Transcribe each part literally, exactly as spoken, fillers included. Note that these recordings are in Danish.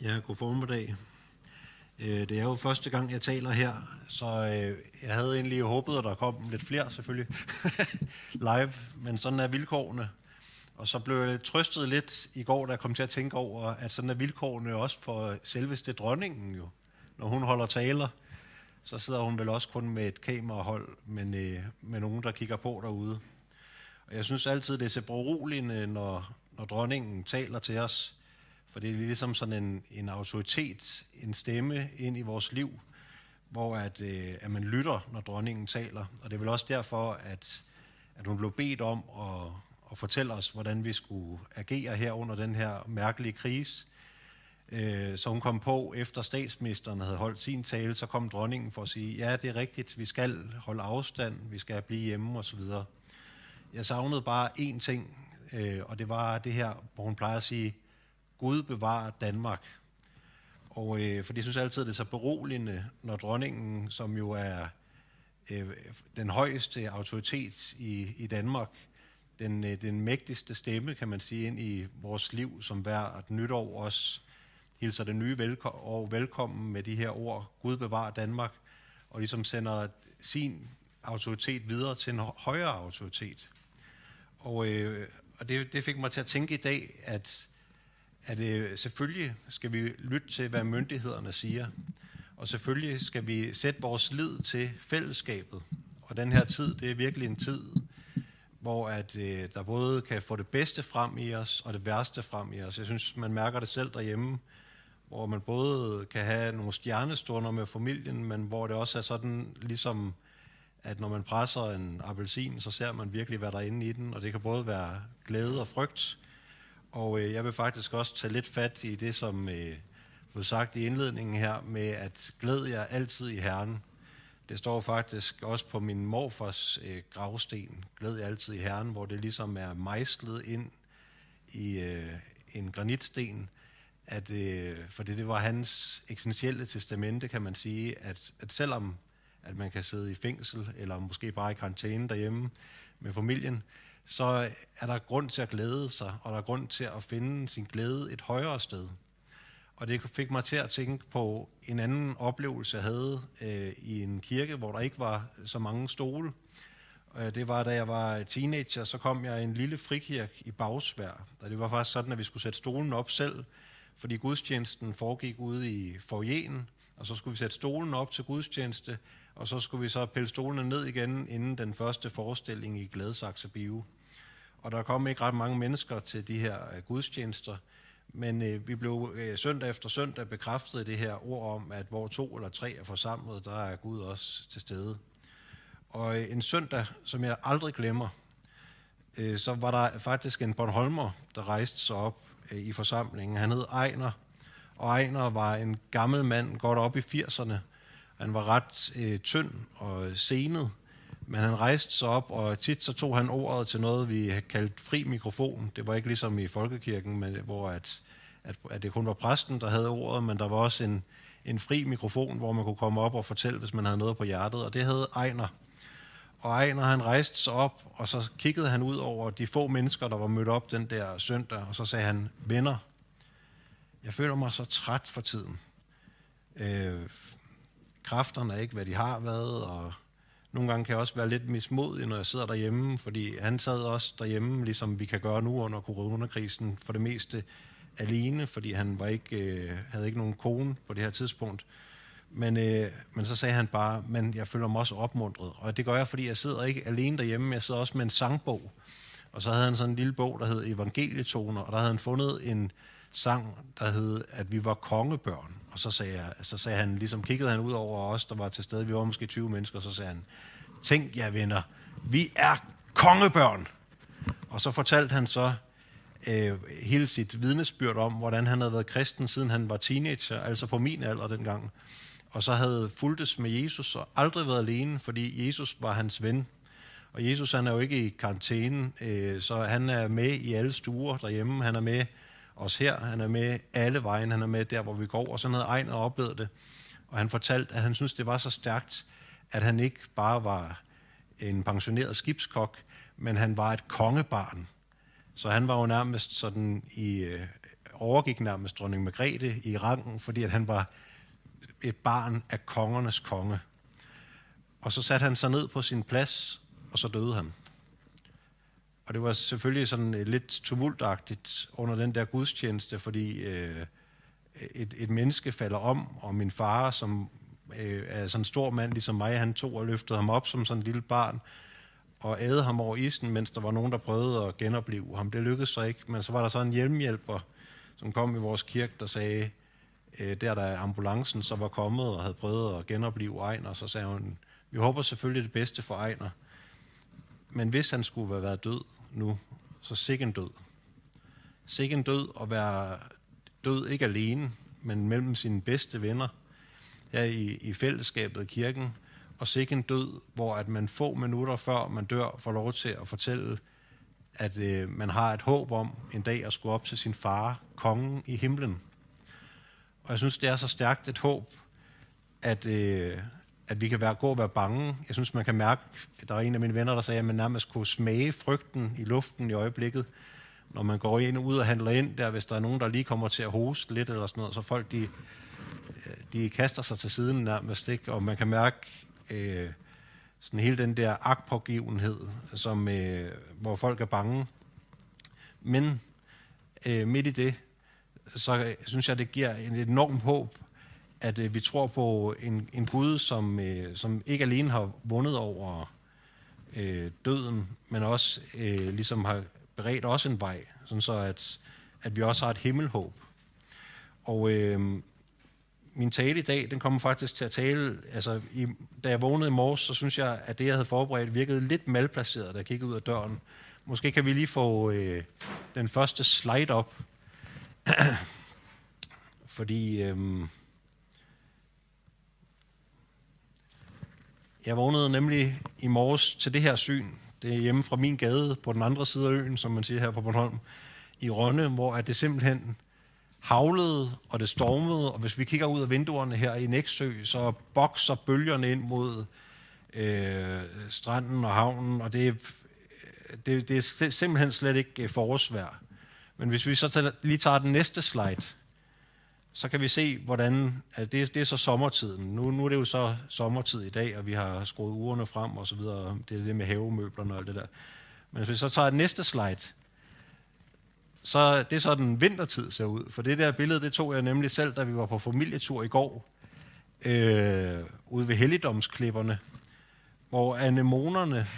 Ja, god formiddag. Det er jo første gang, jeg taler her, så jeg havde egentlig håbet, at der kom lidt flere selvfølgelig live, men sådan er vilkårene. Og så blev jeg trøstet lidt i går, da jeg kom til at tænke over, at sådan er vilkårene også for selveste dronningen jo. Når hun holder taler, så sidder hun vel også kun med et kamerahold, men øh, med nogen, der kigger på derude. Og jeg synes altid, det er så beroligende, når, når dronningen taler til os, for det er ligesom sådan en, en autoritet, en stemme ind i vores liv, hvor at, øh, at man lytter, når dronningen taler. Og det er vel også derfor, at, at hun blev bedt om at, at fortælle os, hvordan vi skulle agere her under den her mærkelige krise. Øh, så hun kom på, efter statsministeren havde holdt sin tale, så kom dronningen for at sige, ja, det er rigtigt, vi skal holde afstand, vi skal blive hjemme osv. Jeg savnede bare én ting, øh, og det var det her, hvor hun plejer at sige, Gud bevarer Danmark. Og øh, for det synes jeg altid, det er så beroligende, når dronningen, som jo er øh, den højeste autoritet i, i Danmark, den, øh, den mægtigste stemme, kan man sige, ind i vores liv, som hvert nytår også hilser det nye velko- og velkommen med de her ord, Gud bevarer Danmark, og ligesom sender sin autoritet videre til en højere autoritet. Og, øh, og det, det fik mig til at tænke i dag, at at øh, selvfølgelig skal vi lytte til, hvad myndighederne siger, og selvfølgelig skal vi sætte vores lid til fællesskabet. Og den her tid, det er virkelig en tid, hvor at, øh, der både kan få det bedste frem i os, og det værste frem i os. Jeg synes, man mærker det selv derhjemme, hvor man både kan have nogle stjernestunder med familien, men hvor det også er sådan, ligesom at når man presser en appelsin, så ser man virkelig, hvad der er inde i den, og det kan både være glæde og frygt. Og øh, jeg vil faktisk også tage lidt fat i det, som øh, blev sagt i indledningen her, med at glæde jer altid i Herren. Det står faktisk også på min morfars øh, gravsten, glæd jer altid i Herren, hvor det ligesom er mejslet ind i øh, en granitsten, at, øh, for det, det var hans essentielle testamente, kan man sige, at, at selvom at man kan sidde i fængsel, eller måske bare i karantæne derhjemme med familien, så er der grund til at glæde sig, og der er grund til at finde sin glæde et højere sted. Og det fik mig til at tænke på en anden oplevelse, jeg havde øh, i en kirke, hvor der ikke var så mange stole. Øh, det var, da jeg var teenager, så kom jeg i en lille frikirke i Bagsværd. Og det var faktisk sådan, at vi skulle sætte stolen op selv, fordi gudstjenesten foregik ude i foyeren, og så skulle vi sætte stolen op til gudstjeneste, og så skulle vi så pille stolene ned igen, inden den første forestilling i Gladsaxe Bio. Og der kom ikke ret mange mennesker til de her uh, gudstjenester, men uh, vi blev uh, søndag efter søndag bekræftet i det her ord om, at hvor to eller tre er forsamlet, der er Gud også til stede. Og uh, en søndag, som jeg aldrig glemmer, uh, så var der faktisk en Bornholmer, der rejste sig op uh, i forsamlingen. Han hed Ejner, og Ejner var en gammel mand, godt op i firserne. Han var ret uh, tynd og senet, men han rejste sig op, og tit så tog han ordet til noget, vi har kaldt fri mikrofon. Det var ikke ligesom i folkekirken, men hvor at, at, at det kun var præsten, der havde ordet, men der var også en, en fri mikrofon, hvor man kunne komme op og fortælle, hvis man havde noget på hjertet, og det havde Ejner. Og Ejner, han rejste sig op, og så kiggede han ud over de få mennesker, der var mødt op den der søndag, og så sagde han, venner, jeg føler mig så træt for tiden. Øh, kræfterne er ikke, hvad de har været, og nogle gange kan jeg også være lidt mismodig, når jeg sidder derhjemme, fordi han sad også derhjemme, ligesom vi kan gøre nu under coronakrisen, for det meste alene, fordi han var ikke, øh, havde ikke nogen kone på det her tidspunkt. Men, øh, men så sagde han bare, men jeg føler mig også opmuntret. Og det gør jeg, fordi jeg sidder ikke alene derhjemme, jeg sidder også med en sangbog. Og så havde han sådan en lille bog, der hed Evangelietoner, og der havde han fundet en sang, der hed, at vi var kongebørn. Og så sagde, jeg, så sagde han, ligesom kiggede han ud over os, der var til stede, vi var måske tyve mennesker, så sagde han, tænk jer venner, vi er kongebørn. Og så fortalte han så øh, hele sit vidnesbyrd om, hvordan han havde været kristen, siden han var teenager, altså på min alder dengang. Og så havde fulgtes med Jesus og aldrig været alene, fordi Jesus var hans ven. Og Jesus, han er jo ikke i karantæne, øh, så han er med i alle stuer derhjemme, han er med os her, han er med alle vejen, han er med der, hvor vi går, og sådan havde Ejner oplevet det. Og han fortalte, at han syntes, det var så stærkt, at han ikke bare var en pensioneret skibskok, men han var et kongebarn. Så han var jo nærmest sådan i øh, overgik nærmest dronning Margrethe i rangen, fordi at han var et barn af kongernes konge. Og så satte han sig ned på sin plads, og så døde han. Og det var selvfølgelig sådan lidt tumultagtigt under den der gudstjeneste, fordi øh, et, et menneske falder om, og min far, som øh, er sådan en stor mand ligesom mig, han tog og løftede ham op som sådan et lille barn, og ædede ham over isen, mens der var nogen, der prøvede at genopleve ham. Det lykkedes så ikke, men så var der så en hjemmehjælper, som kom i vores kirke, der sagde, øh, der der ambulancen så var kommet og havde prøvet at genopleve Ejner, så sagde hun, vi håber selvfølgelig det bedste for Ejner, men hvis han skulle være været død nu, så sikke en død. Sikke en død at være død ikke alene, men mellem sine bedste venner her i, i fællesskabet i kirken, og sikke en død, hvor at man få minutter før man dør, får lov til at fortælle, at øh, man har et håb om en dag at skulle op til sin far, kongen i himlen. Og jeg synes, det er så stærkt et håb, at, øh, at vi kan være, gå og være bange. Jeg synes, man kan mærke, der er en af mine venner, der sagde, at man nærmest kunne smage frygten i luften i øjeblikket, når man går ind og ud og handler ind, der hvis der er nogen, der lige kommer til at hoste lidt eller sådan noget, så folk, de, de kaster sig til siden nærmest, ikke? Og man kan mærke øh, sådan hele den der agtpågivenhed, som, øh, hvor folk er bange. Men øh, midt i det, så synes jeg, det giver en enorm håb, at øh, vi tror på en, en Gud, som, øh, som ikke alene har vundet over øh, døden, men også øh, ligesom har beredt os en vej, sådan så at, at vi også har et himmelhåb. Og øh, min tale i dag, den kommer faktisk til at tale, altså i, da jeg vågnede i morges, så synes jeg, at det, jeg havde forberedt, virkede lidt malplaceret, da jeg kiggede ud af døren. Måske kan vi lige få øh, den første slide op. Fordi øh, jeg vågnede nemlig i morges til det her syn. Det er hjemme fra min gade på den andre side af øen, som man siger her på Bornholm, i Rønne, hvor at det simpelthen havlede, og det stormede, og hvis vi kigger ud af vinduerne her i Nexø, så bokser bølgerne ind mod øh, stranden og havnen, og det, det, det er simpelthen slet ikke forårsvejr. Men hvis vi så tager, lige tager den næste slide, så kan vi se, hvordan at det, det er så sommertiden. Nu, nu er det jo så sommertid i dag, og vi har skruet ugerne frem og så videre. Det er det med havemøblerne og alt det der. Men hvis vi så tager den næste slide, så det er sådan vintertid ser ud. For det der billede, det tog jeg nemlig selv, da vi var på familietur i går, øh, ude ved Helligdomsklipperne, hvor anemonerne,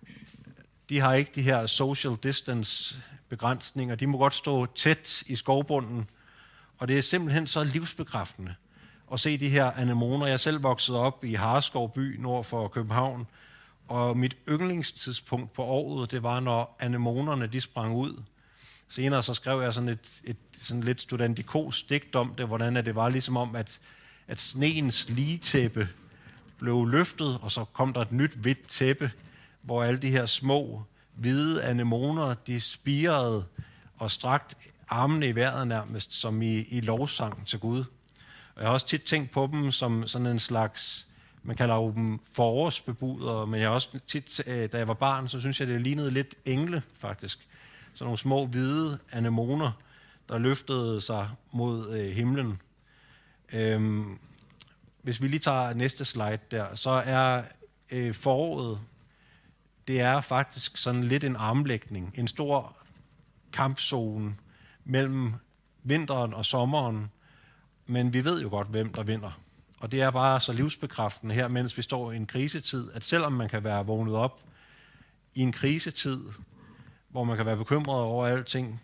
de har ikke de her social distance begrænsninger. De må godt stå tæt i skovbunden, og det er simpelthen så livsbekræftende at se de her anemoner. Jeg er selv vokset op i Hareskov by nord for København, og mit yndlingstidspunkt på året, det var, når anemonerne de sprang ud. Senere så skrev jeg sådan et, et sådan lidt studentikos digt om det, hvordan det var ligesom om, at, at sneens ligetæppe blev løftet, og så kom der et nyt hvidt tæppe, hvor alle de her små hvide anemoner, de spirede og strakt armene i vejret nærmest, som i, i lovsang til Gud. Og jeg har også tit tænkt på dem som sådan en slags, man kalder jo dem forårsbebudere, men jeg har også tit, da jeg var barn, så synes jeg, det lignede lidt engle faktisk. Så nogle små hvide anemoner, der løftede sig mod øh, himlen. Øhm, hvis vi lige tager næste slide der, så er øh, foråret, det er faktisk sådan lidt en armlægning, en stor kampzone mellem vinteren og sommeren, men vi ved jo godt, hvem der vinder. Og det er bare så livsbekræftende her, mens vi står i en krisetid, at selvom man kan være vågnet op i en krisetid, hvor man kan være bekymret over alting,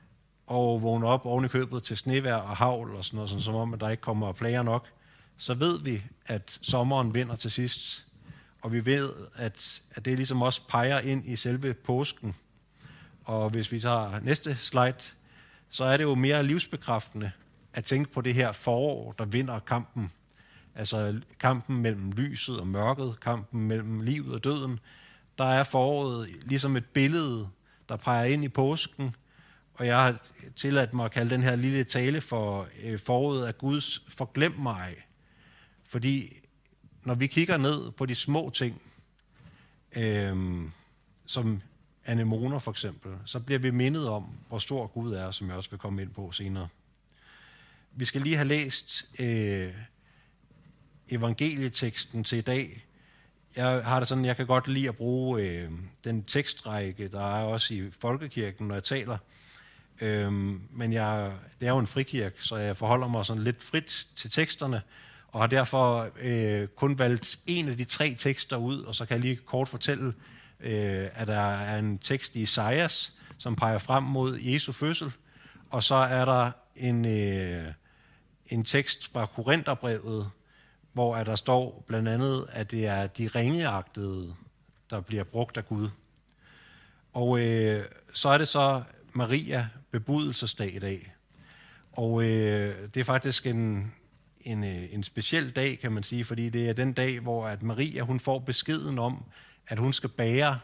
og vågne op oven i købet til snevejr og hagl og sådan noget, sådan, som om, at der ikke kommer plager nok, så ved vi, at sommeren vinder til sidst. Og vi ved, at, at det ligesom også peger ind i selve påsken. Og hvis vi tager næste slide, så er det jo mere livsbekræftende at tænke på det her forår, der vinder kampen. Altså kampen mellem lyset og mørket, kampen mellem livet og døden. Der er foråret ligesom et billede, der peger ind i påsken. Og jeg har tilladt mig at kalde den her lille tale for foråret af Guds forglem mig. Fordi når vi kigger ned på de små ting, øh, som anemoner for eksempel, så bliver vi mindet om, hvor stor Gud er, som jeg også vil komme ind på senere. Vi skal lige have læst øh, evangelieteksten til i dag. Jeg har det sådan, jeg kan godt lide at bruge øh, den tekstrække, der er også i folkekirken, når jeg taler. Øhm, men jeg, det er jo en frikirke, så jeg forholder mig sådan lidt frit til teksterne, og har derfor øh, kun valgt en af de tre tekster ud, og så kan jeg lige kort fortælle, øh, at der er en tekst i Esajas, som peger frem mod Jesu fødsel, og så er der en, øh, en tekst fra Korintherbrevet, hvor der står blandt andet, at det er de ringeagtede, der bliver brugt af Gud. Og øh, så er det så Maria bebudelsesdag i dag. Og øh, det er faktisk en, en, en speciel dag, kan man sige, fordi det er den dag, hvor at Maria hun får beskeden om, at hun skal bære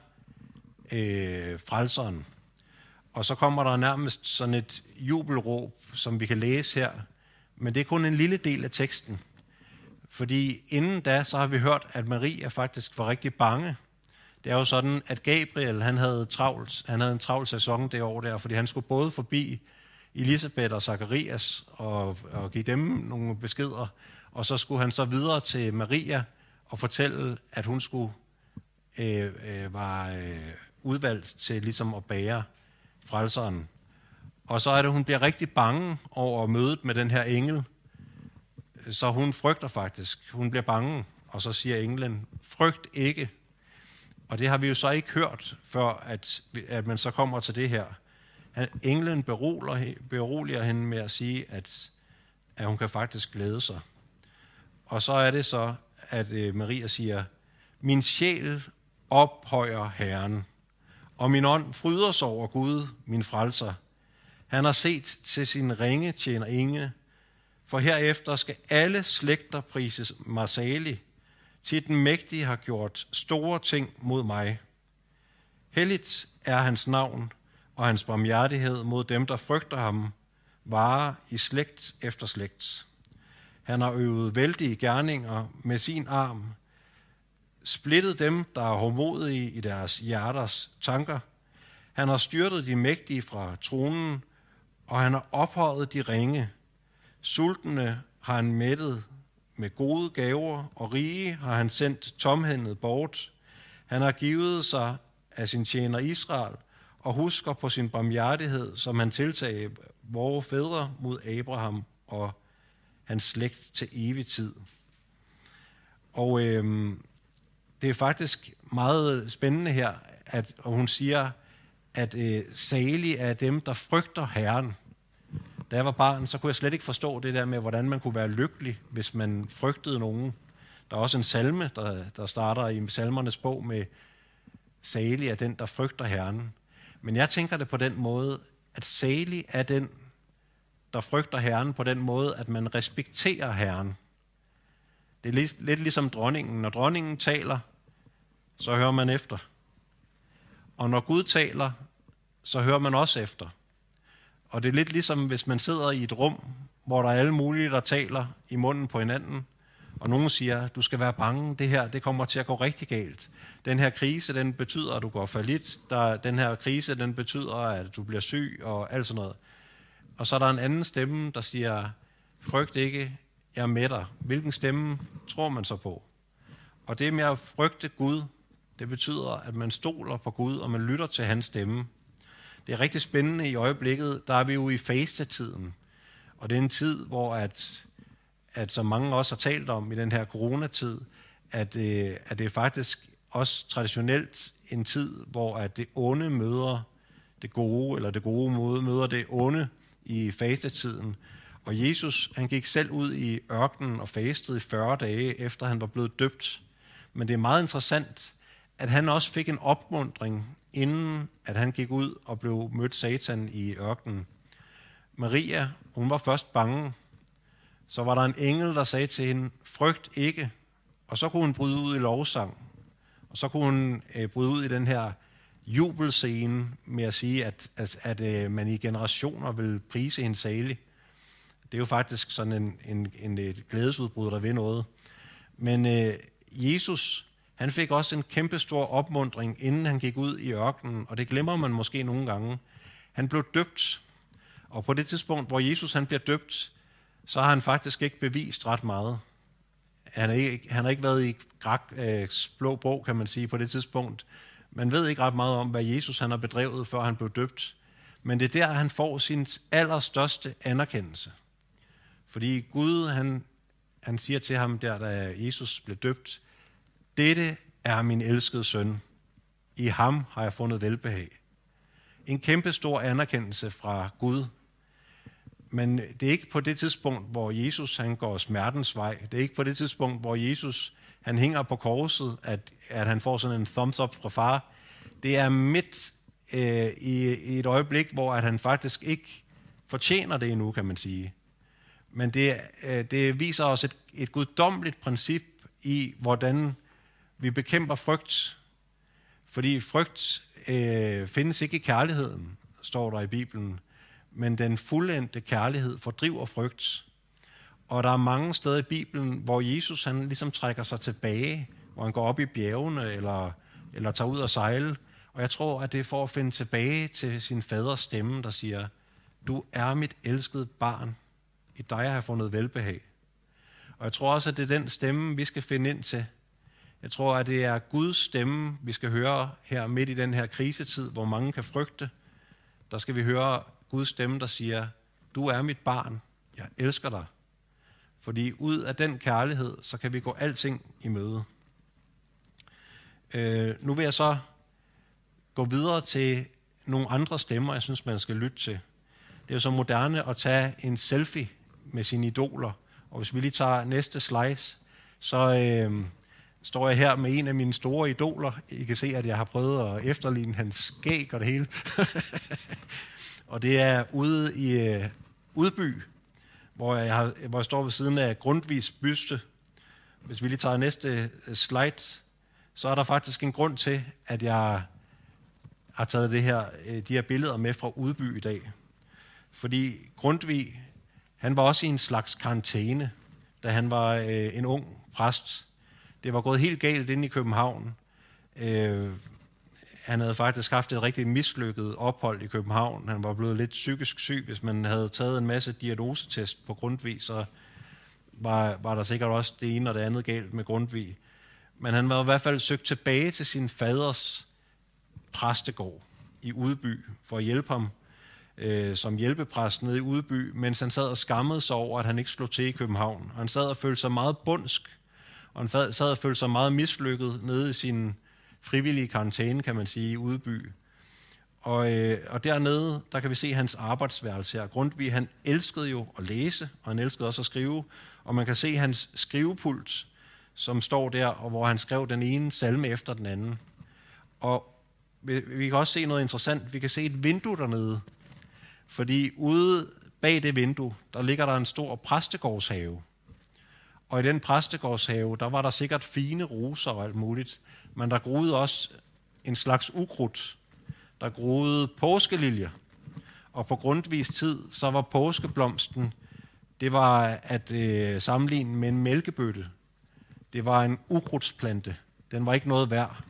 øh, frelseren. Og så kommer der nærmest sådan et jubelråb, som vi kan læse her, men det er kun en lille del af teksten. Fordi inden da, så har vi hørt, at Maria faktisk var rigtig bange. Det er jo sådan, at Gabriel, han havde, travlt, han havde en travl sæson det år der, fordi han skulle både forbi Elisabeth og Zacharias og, og give dem nogle beskeder, og så skulle han så videre til Maria og fortælle, at hun skulle øh, øh, var øh, udvalgt til ligesom at bære frelseren. Og så er det, hun bliver rigtig bange over mødet med den her engel, så hun frygter faktisk. Hun bliver bange, og så siger englen, frygt ikke. Og det har vi jo så ikke hørt, før at, at man så kommer til det her. Englen beroliger, beroliger hende med at sige, at, at hun kan faktisk glæde sig. Og så er det så, at øh, Maria siger, min sjæl ophøjer Herren, og min ånd fryder sig over Gud, min frelser. Han har set til sin ringe tjenerinde, for herefter skal alle slægter prises mig salig, til den mægtige har gjort store ting mod mig. Helligt er hans navn, og hans barmhjertighed mod dem, der frygter ham, varer i slægt efter slægt. Han har øvet vældige gerninger med sin arm, splittet dem, der er hårdmodige i deres hjerters tanker. Han har styrtet de mægtige fra tronen, og han har ophøjet de ringe. Sultne har han mættet med gode gaver, og rige har han sendt tomhændet bort. Han har givet sig af sin tjener Israel, og husker på sin barmhjertighed, som han tiltagde vore fædre mod Abraham og hans slægt til evig tid. Og øhm, det er faktisk meget spændende her, at og hun siger, at øh, salig er dem, der frygter Herren. Da jeg var barn, så kunne jeg slet ikke forstå det der med, hvordan man kunne være lykkelig, hvis man frygtede nogen. Der er også en salme, der, der starter i salmernes bog med, salig er den, der frygter Herren. Men jeg tænker det på den måde, at salig er den, der frygter Herren på den måde, at man respekterer Herren. Det er lidt, lidt ligesom dronningen. Når dronningen taler, så hører man efter. Og når Gud taler, så hører man også efter. Og det er lidt ligesom, hvis man sidder i et rum, hvor der er alle mulige, der taler i munden på hinanden, og nogen siger, du skal være bange, det her, det kommer til at gå rigtig galt. Den her krise, den betyder, at du går fallit. Der, den her krise, den betyder, at du bliver syg og alt sådan noget. Og så er der en anden stemme, der siger, frygt ikke, jeg er med dig. Hvilken stemme tror man så på? Og det med at frygte Gud, det betyder, at man stoler på Gud, og man lytter til hans stemme. Det er rigtig spændende i øjeblikket, der er vi jo i fastetiden. Og det er en tid, hvor at, at som mange også har talt om i den her coronatid, at, øh, at det er faktisk også traditionelt en tid, hvor at det onde møder det gode, eller det gode møder det onde i fastetiden. Og Jesus, han gik selv ud i ørkenen og fastede i fyrre dage, efter han var blevet døbt. Men det er meget interessant, at han også fik en opmuntring, inden at han gik ud og blev mødt Satan i ørkenen. Maria, hun var først bange. Så var der en engel, der sagde til hende, frygt ikke. Og så kunne hun bryde ud i lovsang. Og så kunne hun øh, bryde ud i den her jubelscene med at sige, at, at, at øh, man i generationer vil prise hende salig. Det er jo faktisk sådan en, en, en et glædesudbrud, der ved noget. Men øh, Jesus, Han fik også en kæmpestor opmuntring, inden han gik ud i ørkenen, og det glemmer man måske nogle gange. Han blev døbt, og på det tidspunkt, hvor Jesus han bliver døbt, så har han faktisk ikke bevist ret meget. Han har ikke, han har ikke været i Graks blå bog, kan man sige, på det tidspunkt. Man ved ikke ret meget om, hvad Jesus han har bedrevet, før han blev døbt. Men det er der, han får sin allerstørste anerkendelse. Fordi Gud, han, han siger til ham der, da Jesus blev døbt, dette er min elskede søn. I ham har jeg fundet velbehag. En kæmpe stor anerkendelse fra Gud. Men det er ikke på det tidspunkt, hvor Jesus han går smertens vej. Det er ikke på det tidspunkt, hvor Jesus han hænger på korset, at, at han får sådan en thumbs up fra far. Det er midt øh, i, i et øjeblik, hvor at han faktisk ikke fortjener det endnu, kan man sige. Men det, øh, det viser os et, et guddommeligt princip i, hvordan vi bekæmper frygt. Fordi frygt øh, findes ikke i kærligheden, står der i Bibelen. Men den fuldendte kærlighed fordriver frygt. Og der er mange steder i Bibelen, hvor Jesus han ligesom trækker sig tilbage, hvor han går op i bjergene eller, eller tager ud og sejle. Og jeg tror, at det er for at finde tilbage til sin faders stemme, der siger, du er mit elskede barn. I dig har jeg fundet velbehag. Og jeg tror også, at det er den stemme, vi skal finde ind til. Jeg tror, at det er Guds stemme, vi skal høre her midt i den her krisetid, hvor mange kan frygte. Der skal vi høre Guds stemme, der siger, du er mit barn, jeg elsker dig. Fordi ud af den kærlighed, så kan vi gå alting i møde. Øh, nu vil jeg så gå videre til nogle andre stemmer, jeg synes, man skal lytte til. Det er jo så moderne at tage en selfie med sine idoler. Og hvis vi lige tager næste slide, så øh, står jeg her med en af mine store idoler. I kan se, at jeg har prøvet at efterligne hans skæg og det hele. Og det er ude i øh, Udby, hvor jeg, har, hvor jeg står ved siden af Grundtvigs byste. Hvis vi lige tager næste slide, så er der faktisk en grund til, at jeg har taget det her, de her billeder med fra Udby i dag. Fordi Grundtvig, han var også i en slags karantæne, da han var øh, en ung præst. Det var gået helt galt inde i København. Øh, han havde faktisk haft et rigtig mislykket ophold i København. Han var blevet lidt psykisk syg. Hvis man havde taget en masse diagnosetest på Grundtvig, så var, var der sikkert også det ene og det andet galt med Grundtvig. Men han var i hvert fald søgt tilbage til sin faders præstegård i Udby for at hjælpe ham øh, som hjælpepræst nede i Udby, mens han sad og skammede sig over, at han ikke slog til i København. Og han sad og følte sig meget bundsk, og han sad og følte sig meget mislykket nede i sin frivillige karantæne, kan man sige, i Udby. Og, øh, og dernede, der kan vi se hans arbejdsværelse her. Grundtvig, han elskede jo at læse, og han elskede også at skrive. Og man kan se hans skrivepult, som står der, og hvor han skrev den ene salme efter den anden. Og vi, vi kan også se noget interessant. Vi kan se et vindue dernede. Fordi ude bag det vindue, der ligger der en stor præstegårdshave. Og i den præstegårdshave, der var der sikkert fine roser og alt muligt. Men der groede også en slags ukrudt. Der groede påskeliljer. Og på Grundtvigs tid, så var påskeblomsten, det var at øh, sammenligne med en mælkebøtte. Det var en ukrudtsplante. Den var ikke noget værd.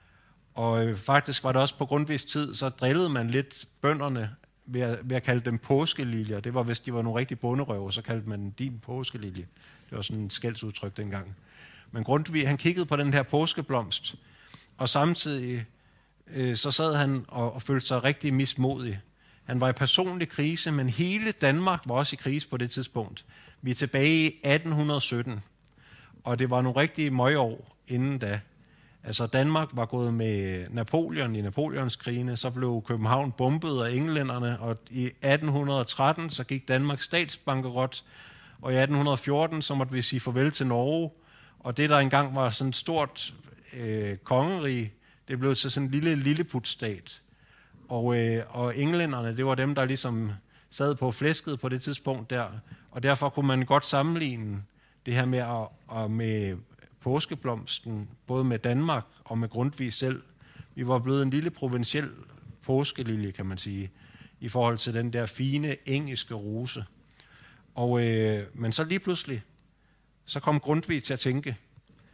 Og øh, faktisk var det også på Grundtvigs tid, så drillede man lidt bønderne ved at, ved at kalde dem påskeliljer. Det var, hvis de var nogle rigtig bonderøver, så kaldte man din påskelilje. Det var sådan et skældsudtryk dengang. Men Grundtvig, han kiggede på den her påskeblomst, og samtidig øh, så sad han og, og følte sig rigtig mismodig. Han var i personlig krise, men hele Danmark var også i krise på det tidspunkt. Vi er tilbage i atten sytten, og det var nogle rigtige møgår inden da. Altså Danmark var gået med Napoleon i Napoleonskrigene, så blev København bombet af englænderne, og i atten tretten så gik Danmark statsbankerot, og i atten fjorten så måtte vi sige farvel til Norge, og det der engang var sådan et stort øh, kongerige, det blev til sådan en lille lilleputstat. Og, øh, og englænderne, det var dem, der ligesom sad på flæsket på det tidspunkt der, og derfor kunne man godt sammenligne det her med, at, at med påskeblomsten, både med Danmark og med Grundtvig selv. Vi var blevet en lille provinciel påskelilje, kan man sige, i forhold til den der fine engelske rose. Og, øh, men så lige pludselig, så kom Grundtvig til at tænke,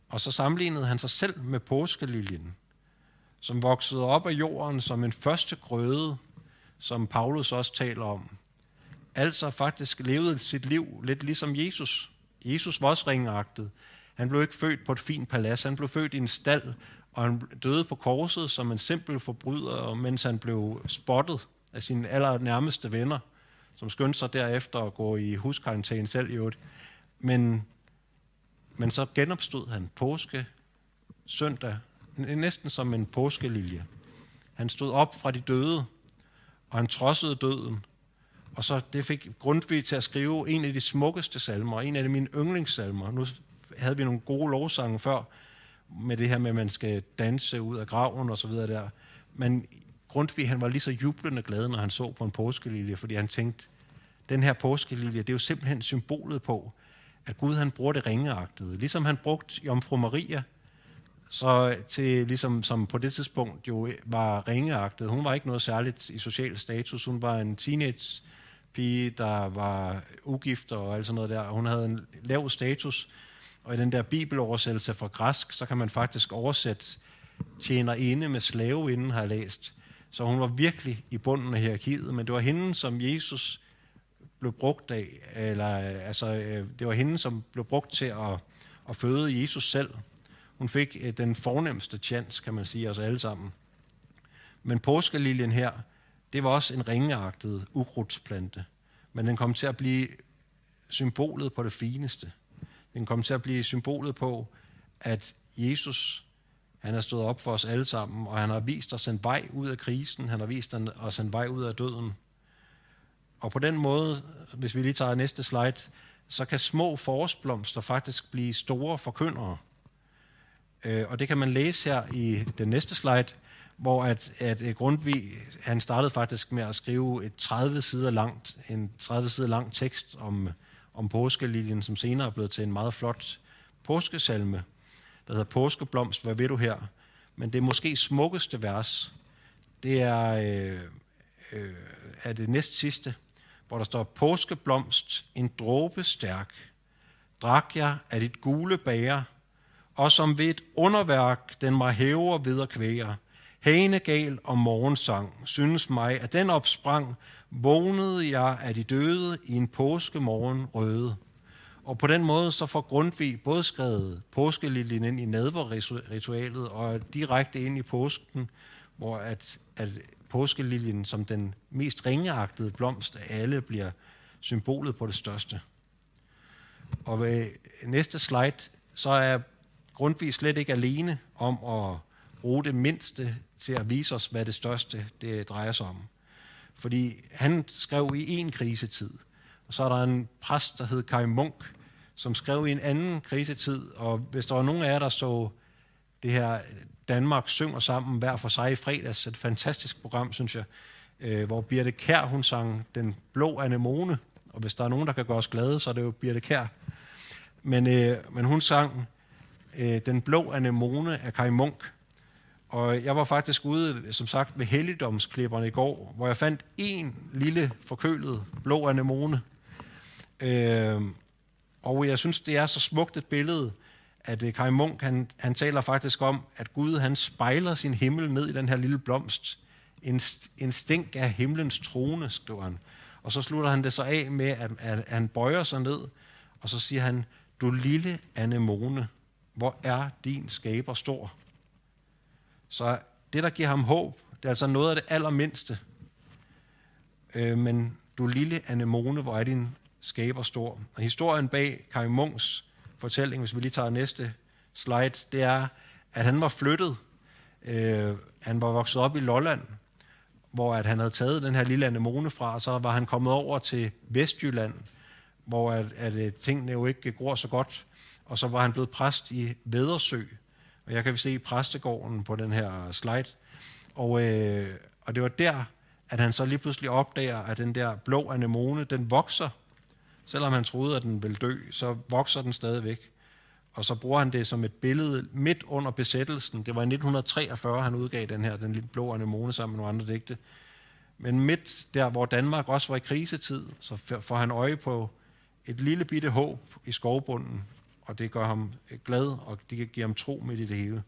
Og så sammenlignede han sig selv med påskeliljen, som voksede op af jorden som en første grøde, som Paulus også taler om. Altså faktisk levede sit liv lidt ligesom Jesus. Jesus var også ringeagtet. Han blev ikke født på et fint palads, han blev født i en stald, og han døde på korset som en simpel forbryder, mens han blev spottet af sine allernærmeste venner, som skyndte sig derefter at gå i huskarantæne selv i øvrigt. Men, men så genopstod han påske søndag, næsten som en påskelilje. Han stod op fra de døde, og han trodsede døden. Og så det fik Grundtvig til at skrive en af de smukkeste salmer, en af mine yndlingssalmer. Nu havde vi nogle gode lovsange før, med det her med, at man skal danse ud af graven og så videre der. Men Grundtvig, han var lige så jublende glad, når han så på en påskelilje, fordi han tænkte, den her påskelilje, det er jo simpelthen symbolet på, at Gud han bruger det ringeagtede. Ligesom han brugte Jomfru Maria, så til, ligesom, som på det tidspunkt jo var ringeagtet. Hun var ikke noget særligt i social status. Hun var en teenage-pige, der var ugift og alt sådan noget der. Hun havde en lav status, og i den der bibeloversættelse fra græsk, så kan man faktisk oversætte tjenerinde med slaveinde, har jeg læst. Så hun var virkelig i bunden af hierarkiet, men det var hende, som Jesus blev brugt af, eller altså, det var hende, som blev brugt til at, at føde Jesus selv. Hun fik den fornemste tjans, kan man sige, os alle sammen. Men påskeliljen her, det var også en ringeagtet ukrudtsplante, men den kom til at blive symbolet på det fineste. Den kom til at blive symbolet på, at Jesus, han har stået op for os alle sammen, og han har vist os en vej ud af krisen, han har vist os en vej ud af døden. Og på den måde, hvis vi lige tager næste slide, så kan små forårsblomster faktisk blive store forkyndere. Og det kan man læse her i den næste slide, hvor at, at Grundtvig, han startede faktisk med at skrive et tredive sider langt, en tredive sider lang tekst om, om påskeliljen, som senere er blevet til en meget flot påskesalme, der hedder Påskeblomst, hvad ved du her? Men det måske smukkeste vers, det er, øh, øh, er det næst sidste, hvor der står, påskeblomst, en dråbe stærk, drak jeg af dit gule bæger, og som ved et underværk, den mig hæver ved at kvæger. Hanegal og morgensang, synes mig, at den opsprang, vågnede jeg af de døde i en påskemorgen røde. Og på den måde så får Grundtvig både skrevet påskeliljen ind i nadverritualet og direkte ind i påsken, hvor at, at påskeliljen som den mest ringeagtede blomst af alle bliver symbolet på det største. Og ved næste slide, så er Grundtvig slet ikke alene om at bruge det mindste til at vise os, hvad det største det drejer sig om. Fordi han skrev i en krisetid, og så er der en præst, der hed Kaj Munk, som skrev i en anden krisetid, og hvis der var nogen af jer, der så det her Danmark synger sammen hver for sig i fredags, et fantastisk program, synes jeg, øh, hvor Birthe Kjær, hun sang Den blå anemone, og hvis der er nogen, der kan gøre os glade, så er det jo Birthe Kjær. Men, øh, men hun sang øh, Den blå anemone af Kaj Munk, og jeg var faktisk ude, som sagt, ved helligdomsklipperne i går, hvor jeg fandt en lille forkølet blå anemone. Øh, og jeg synes, det er så smukt et billede, at Kaj Munk, han, han taler faktisk om, at Gud, han spejler sin himmel ned i den her lille blomst. En, en stænk af himlens trone, skriver han. Og så slutter han det så af med, at, at han bøjer sig ned, og så siger han, du lille anemone, hvor er din skaber stor? Så det, der giver ham håb, det er altså noget af det allermindste. Øh, men du lille anemone, hvor er din skaber stor? Og historien bag Kaj Munks fortælling, hvis vi lige tager næste slide, det er, at han var flyttet. Øh, han var vokset op i Lolland, hvor at han havde taget den her lille anemone fra, og så var han kommet over til Vestjylland, hvor at, at tingene jo ikke går så godt. Og så var han blevet præst i Vedersø. Og jeg kan se præstegården på den her slide. Og, øh, og det var der, at han så lige pludselig opdager, at den der blå anemone, den vokser. Selvom han troede, at den ville dø, så vokser den stadigvæk. Og så bruger han det som et billede midt under besættelsen. Det var i nitten treogfyrre, han udgav den her, den lille blå anemone sammen med nogle andre digte. Men midt der, hvor Danmark også var i krisetid, så får han øje på et lille bitte håb i skovbunden. og det gør ham glad, og det giver ham tro midt i det hele.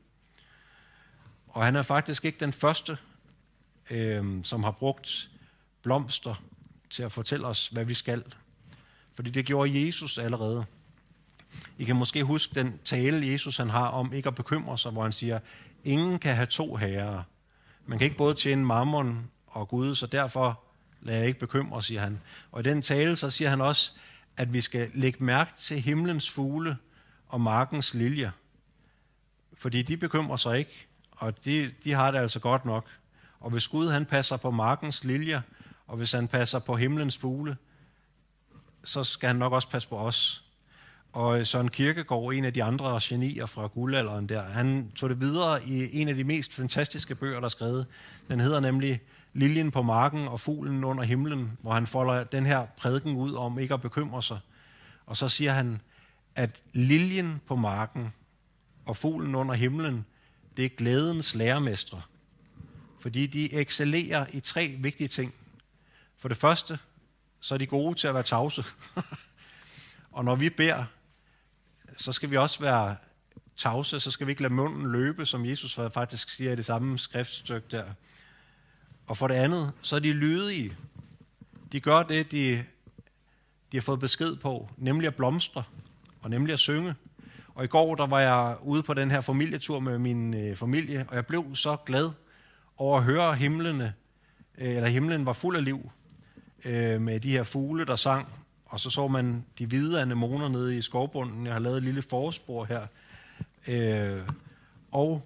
Og han er faktisk ikke den første, øh, som har brugt blomster til at fortælle os, hvad vi skal. Fordi det gjorde Jesus allerede. I kan måske huske den tale, Jesus han har om ikke at bekymre sig, hvor han siger, ingen kan have to herrer. Man kan ikke både tjene mammon og Gud, så derfor lad jeg ikke bekymre, siger han. Og i den tale, så siger han også, at vi skal lægge mærke til himlens fugle og markens liljer. Fordi de bekymrer sig ikke, og de, de har det altså godt nok. Og hvis Gud han passer på markens liljer, og hvis han passer på himlens fugle, så skal han nok også passe på os. Og Søren Kierkegaard, en af de andre genier fra guldalderen der, han tog det videre i en af de mest fantastiske bøger, der er skrevet. Den hedder nemlig Liljen på marken og fuglen under himlen, hvor han folder den her prædiken ud om ikke at bekymre sig. Og så siger han, at liljen på marken og fuglen under himlen, det er glædens lærermestre. Fordi de excellerer i tre vigtige ting. For det første, så er de gode til at være tavse. Og når vi beder, så skal vi også være tavse, så skal vi ikke lade munden løbe, som Jesus faktisk siger i det samme skriftstykke der. Og for det andet, så er de lydige. De gør det, de, de har fået besked på, nemlig at blomstre, og nemlig at synge. Og i går, der var jeg ude på den her familietur med min øh, familie, og jeg blev så glad over at høre himlene, øh, eller himlen var fuld af liv, øh, med de her fugle, der sang. Og så så man de hvide anemoner nede i skovbunden. Jeg har lavet et lille forspor her. Øh, og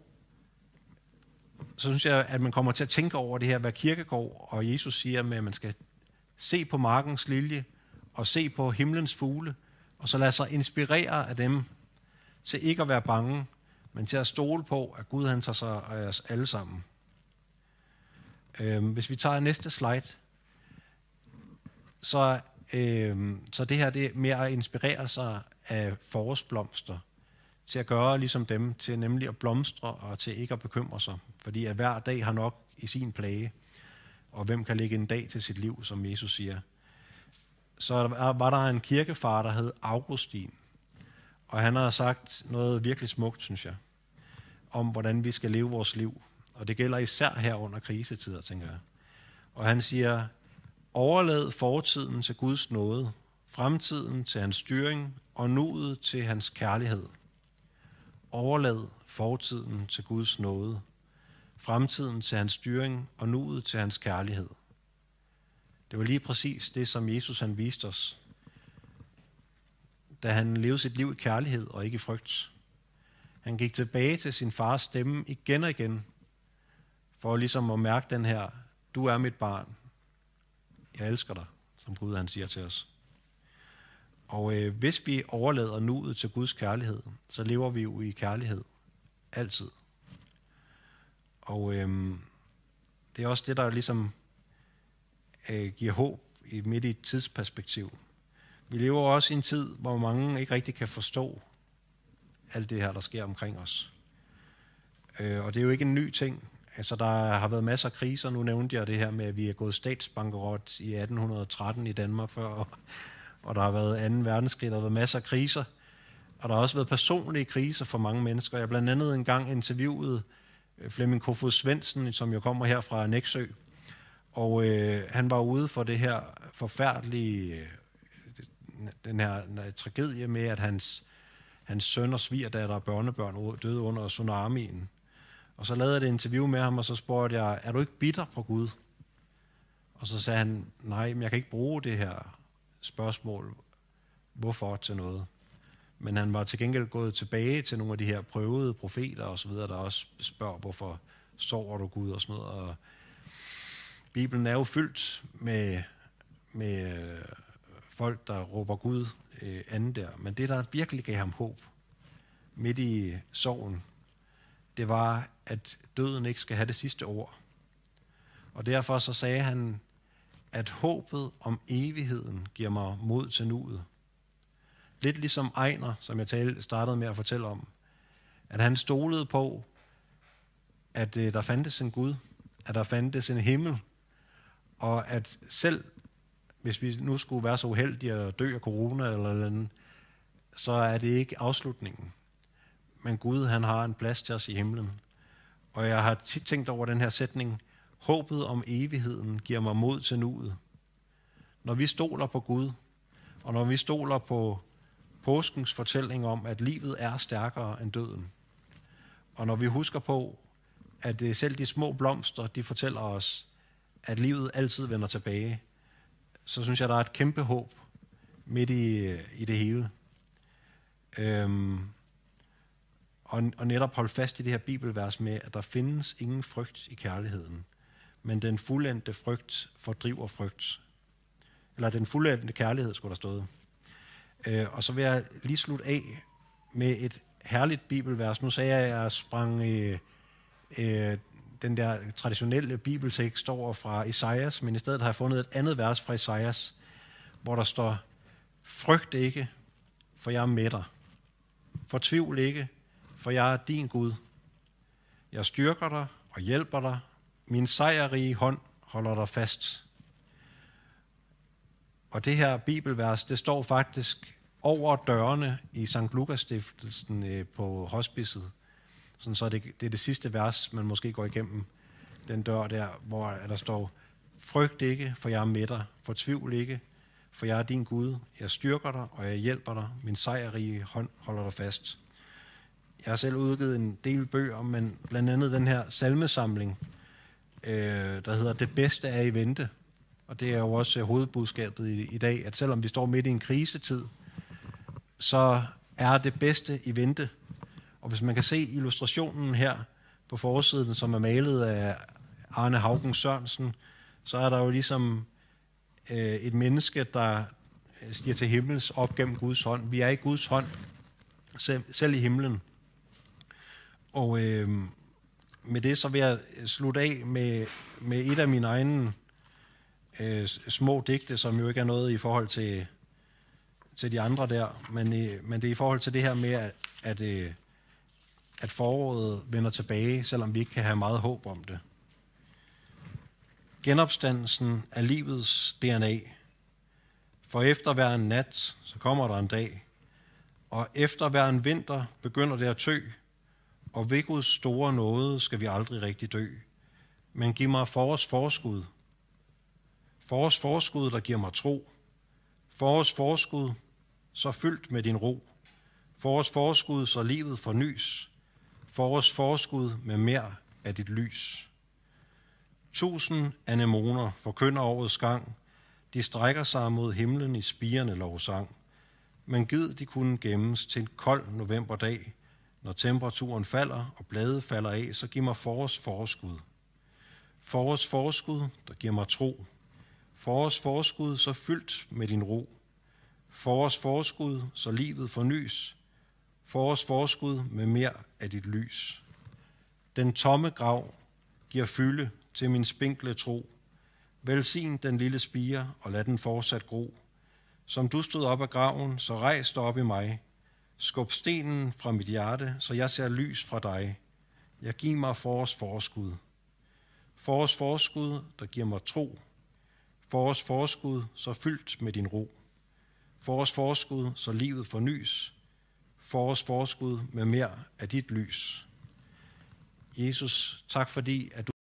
så synes jeg, at man kommer til at tænke over det her, hvad Kierkegaard og Jesus siger med, at man skal se på markens lilje og se på himlens fugle, og så lade sig inspirere af dem til ikke at være bange, men til at stole på, at Gud han tager sig af os alle sammen. Øh, hvis vi tager næste slide, så, øh, så det her det er mere at inspirere sig af forårsblomster, til at gøre ligesom dem, til nemlig at blomstre og til ikke at bekymre sig. Fordi at hver dag har nok i sin plage, og hvem kan lægge en dag til sit liv, som Jesus siger. Så var der en kirkefar, der hed Augustin, og han har sagt noget virkelig smukt, synes jeg, om hvordan vi skal leve vores liv. Og det gælder især her under krisetider, tænker jeg. Og han siger, overlad fortiden til Guds nåde, fremtiden til hans styring, og nuet til hans kærlighed. Overlad fortiden til Guds nåde, fremtiden til hans styring og nuet til hans kærlighed. Det var lige præcis det, som Jesus han viste os, da han levede sit liv i kærlighed og ikke i frygt. Han gik tilbage til sin fars stemme igen og igen, for ligesom at mærke den her, du er mit barn, jeg elsker dig, som Gud han siger til os. Og øh, hvis vi overlader nuet til Guds kærlighed, så lever vi jo i kærlighed altid. Og øh, det er også det, der ligesom øh, giver håb i midt i et tidsperspektiv. Vi lever også i en tid, hvor mange ikke rigtig kan forstå alt det her, der sker omkring os. Øh, og det er jo ikke en ny ting. Altså, der har været masser af kriser. Nu nævnte jeg det her med, at vi er gået statsbankerot i atten tretten i Danmark før, og og der har været anden verdenskrig, der har været masser af kriser, og der har også været personlige kriser for mange mennesker. Jeg har blandt andet engang interviewet Flemming Kofod Svendsen, som jo kommer her fra Nexø, og øh, han var ude for det her forfærdelige, øh, den her tragedie med, at hans, hans søn og svigerdatter og børnebørn døde under tsunamien. Og så lavede jeg et interview med ham, og så spurgte jeg, er du ikke bitter på Gud? Og så sagde han, nej, men jeg kan ikke bruge det her spørgsmål, hvorfor til noget. Men han var til gengæld gået tilbage til nogle af de her prøvede profeter og så videre, der også spørger, hvorfor sover du Gud og sådan noget. Og Bibelen er jo fyldt med, med folk, der råber Gud øh, anden der. Men det, der virkelig gav ham håb midt i sorgen, det var, at døden ikke skal have det sidste ord. Og derfor så sagde han, at håbet om evigheden giver mig mod til nuet. Lidt ligesom Ejner, som jeg startede med at fortælle om. At han stolede på, at der fandtes en Gud, at der fandtes en himmel, og at selv hvis vi nu skulle være så uheldige at dø af corona eller noget andet, så er det ikke afslutningen. Men Gud, han har en plads til os i himlen. Og jeg har tit tænkt over den her sætning, håbet om evigheden giver mig mod til nuet. Når vi stoler på Gud, og når vi stoler på påskens fortælling om, at livet er stærkere end døden, og når vi husker på, at selv de små blomster, de fortæller os, at livet altid vender tilbage, så synes jeg, der er et kæmpe håb midt i, i det hele. Øhm, og, og netop holde fast i det her bibelvers med, at der findes ingen frygt i kærligheden, men den fuldendte frygt fordriver frygt. Eller den fuldendte kærlighed, skulle der stået. Øh, og så vil jeg lige slutte af med et herligt bibelvers. Nu sagde jeg, at jeg sprang øh, øh, den der traditionelle bibeltekst over fra Esajas, men i stedet har jeg fundet et andet vers fra Esajas, hvor der står, frygt ikke, for jeg er med dig. Fortvivl ikke, for jeg er din Gud. Jeg styrker dig og hjælper dig. Min sejrrige hånd holder dig fast. Og det her bibelvers, det står faktisk over dørene i Sankt Lukas stiftelsen på hospicet. Sådan, så det, det er det sidste vers, man måske går igennem den dør der, hvor der står, frygt ikke, for jeg er med dig. Fortvivl ikke, for jeg er din Gud. Jeg styrker dig, og jeg hjælper dig. Min sejrrige hånd holder dig fast. Jeg har selv udgivet en del bøger, men blandt andet den her salmesamling, øh, der hedder Det bedste er i vente. Og det er jo også hovedbudskabet i, i dag, at selvom vi står midt i en krisetid, så er det bedste i vente. Og hvis man kan se illustrationen her på forsiden, som er malet af Arne Haugen Sørensen, så er der jo ligesom øh, et menneske, der stiger til himmels op gennem Guds hånd. Vi er i Guds hånd, selv, selv i himlen. Og øh, med det så vil jeg slutte af med, med et af mine egne øh, små digte, som jo ikke er noget i forhold til, til de andre der, men, øh, men det er i forhold til det her med, at, at, øh, at foråret vender tilbage, selvom vi ikke kan have meget håb om det. Genopstandelsen er livets D N A. For efter hver en nat, så kommer der en dag. Og efter hver en vinter begynder det at tø. Og ved Guds store nåde skal vi aldrig rigtig dø. Men giv mig forårs forskud. Forårs forskud, der giver mig tro. Forårs forskud, så fyldt med din ro. Forårs forskud, så livet fornys. Forårs forskud med mere af dit lys. Tusind anemoner forkynder årets gang. De strækker sig mod himlen i spirende lovsang. Men gid de kunne gemmes til en kold novemberdag. Når temperaturen falder og blade falder af, så giv mig forårs forskud. Forårs forskud, der giver mig tro. Forårs forskud, så fyldt med din ro. Forårs forskud, så livet fornys. Forårs forskud med mere af dit lys. Den tomme grav giver fylde til min spinkle tro. Velsign den lille spire, og lad den fortsat gro. Som du stod op af graven, så rejs dig op i mig. Skub stenen fra mit hjerte, så jeg ser lys fra dig. Jeg giver mig forårs forskud. Forårs forskud, der giver mig tro. Forårs forskud, så fyldt med din ro. Forårs forskud, så livet fornys. Forårs forskud med mere af dit lys. Jesus, tak fordi, at du